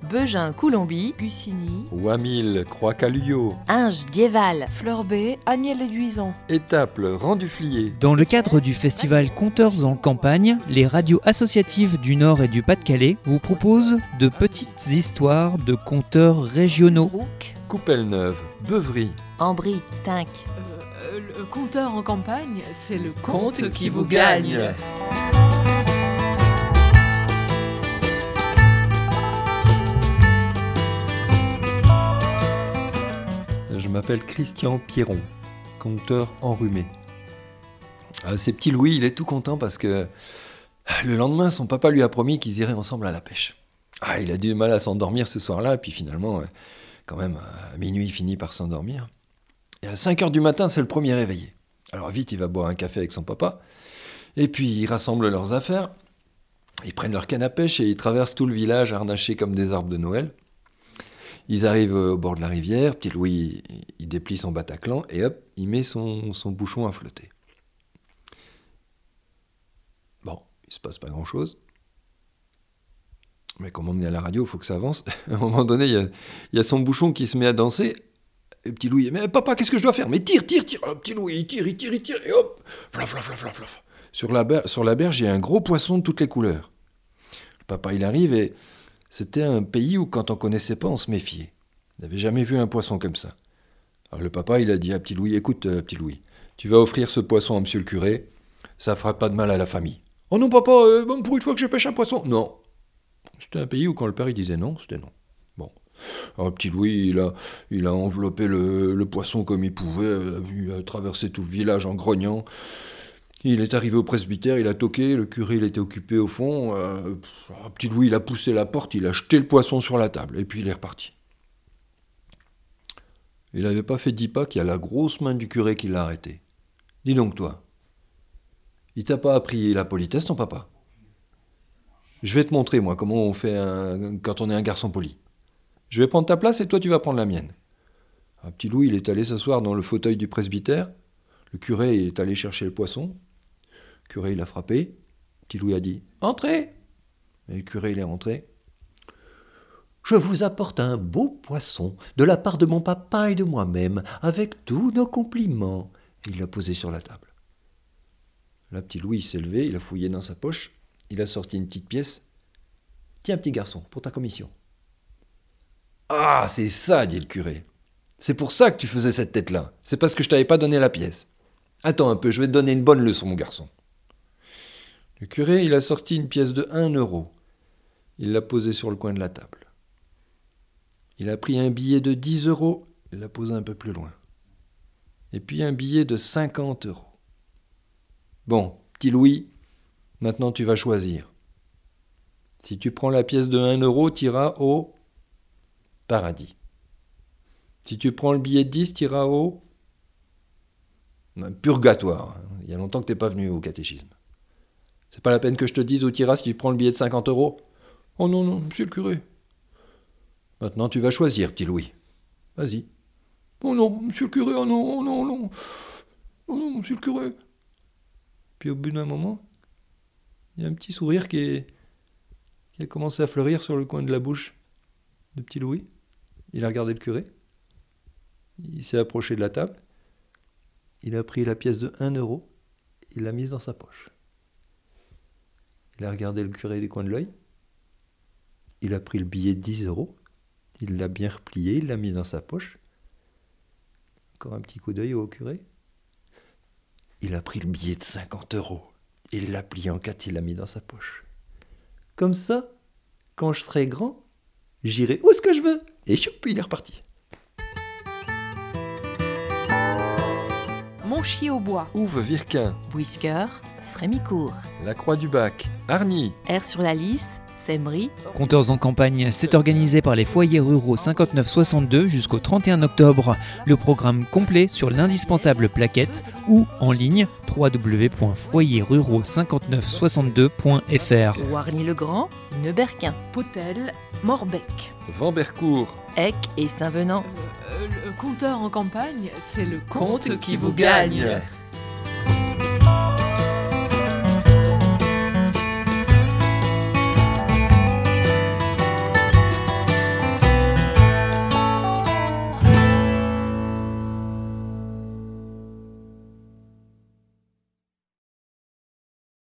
Beugin-Coulomby, Gussigny, Ouamil, Croix-Caluyo, Inge-Dieval, Fleurbaix, Agnelle-et-Duison. Étaples, Rang-du-Flier. Dans le cadre du festival Conteurs en campagne, les radios associatives du Nord et du Pas-de-Calais vous proposent de petites histoires de conteurs régionaux. Brouck, Coupelle-Neuve, Beuvry. Ambry, Tinc. le conteur en campagne, c'est le Conte qui vous gagne. Je m'appelle Christian Pierron, conteur enrhumé. C'est petit Louis, il est tout content parce que le lendemain, son papa lui a promis qu'ils iraient ensemble à la pêche. Il a du mal à s'endormir ce soir-là, et puis finalement, quand même, à minuit, il finit par s'endormir. Et à 5h du matin, c'est le premier réveillé. Alors vite, il va boire un café avec son papa, et puis ils rassemblent leurs affaires, ils prennent leur canne à pêche et ils traversent tout le village harnachés comme des arbres de Noël. Ils arrivent au bord de la rivière, petit Louis, il déplie son Bataclan et hop, il met son bouchon à flotter. Bon, il se passe pas grand-chose. Mais comme on est à la radio, il faut que ça avance. À un moment donné, il y a son bouchon qui se met à danser. Et petit Louis, mais papa, qu'est-ce que je dois faire? Mais tire. Petit Louis, il tire, et hop, flaf. Sur la berge, il y a un gros poisson de toutes les couleurs. Le papa, il arrive et c'était un pays où, quand on connaissait pas, on se méfiait. Il n'avait jamais vu un poisson comme ça. Alors le papa, il a dit à petit Louis, écoute, petit Louis, tu vas offrir ce poisson à monsieur le curé, ça fera pas de mal à la famille. Oh non, papa, pour une fois que je pêche un poisson. Non. C'était un pays où, quand le père il disait non, c'était non. Bon. Alors petit Louis, il a enveloppé le poisson comme il pouvait, il a traversé tout le village en grognant. Il est arrivé au presbytère, il a toqué, le curé il était occupé au fond. Petit Louis il a poussé la porte, il a jeté le poisson sur la table, et puis il est reparti. Il n'avait pas fait 10 pas qu'il y a la grosse main du curé qui l'a arrêté. Dis donc toi, il t'a pas appris la politesse ton papa? Je vais te montrer moi comment on fait quand on est un garçon poli. Je vais prendre ta place et toi tu vas prendre la mienne. Petit Louis il est allé s'asseoir dans le fauteuil du presbytère, le curé il est allé chercher le poisson. Le curé, il a frappé. Petit Louis a dit « Entrez !» Et le curé, il est rentré. « Je vous apporte un beau poisson de la part de mon papa et de moi-même, avec tous nos compliments. » Et il l'a posé sur la table. Là, petit Louis s'est levé, il a fouillé dans sa poche, il a sorti une petite pièce. « Tiens, petit garçon, pour ta commission. »« Ah, c'est ça, dit le curé. C'est pour ça que tu faisais cette tête-là. C'est parce que je t'avais pas donné la pièce. Attends un peu, je vais te donner une bonne leçon, mon garçon. » Le curé, il a sorti une pièce de 1 euro. Il l'a posée sur le coin de la table. Il a pris un billet de 10 euros, il l'a posé un peu plus loin. Et puis un billet de 50 euros. Bon, petit Louis, maintenant tu vas choisir. Si tu prends la pièce de 1 euro, tu iras au paradis. Si tu prends le billet de 10, tu iras au purgatoire. Il y a longtemps que tu n'es pas venu au catéchisme. C'est pas la peine que je te dise où tu iras si tu prends le billet de 50 euros. Oh non, monsieur le curé. Maintenant, tu vas choisir, petit Louis. Vas-y. Oh non, monsieur le curé, oh non. Oh non, monsieur le curé. Puis au bout d'un moment, il y a un petit sourire qui a commencé à fleurir sur le coin de la bouche de petit Louis. Il a regardé le curé. Il s'est approché de la table. Il a pris la pièce de 1 euro. Il l'a mise dans sa poche. Il a regardé le curé du coin de l'œil. Il a pris le billet de 10 euros. Il l'a bien replié, il l'a mis dans sa poche. Encore un petit coup d'œil au curé. Il a pris le billet de 50 euros. Il l'a plié en 4, il l'a mis dans sa poche. Comme ça, quand je serai grand, j'irai où ce que je veux. Et choup, il est reparti. Monchy-au-Bois, Houves-Virquin, Buisqueur, Frémicourt. La Croix-du-Bac, Hargny. Aire-sur-la-Lys, Semmery. Conteurs en campagne, c'est organisé par les foyers ruraux 59-62 jusqu'au 31 octobre. Le programme complet sur l'indispensable plaquette ou en ligne www.foyerruraux5962.fr. Wargny-le-Grand, Neuberquin. Potel, Morbec. Vambercourt, Ecq et Saint-Venant. Le conteur en campagne, c'est le Conte qui vous gagne.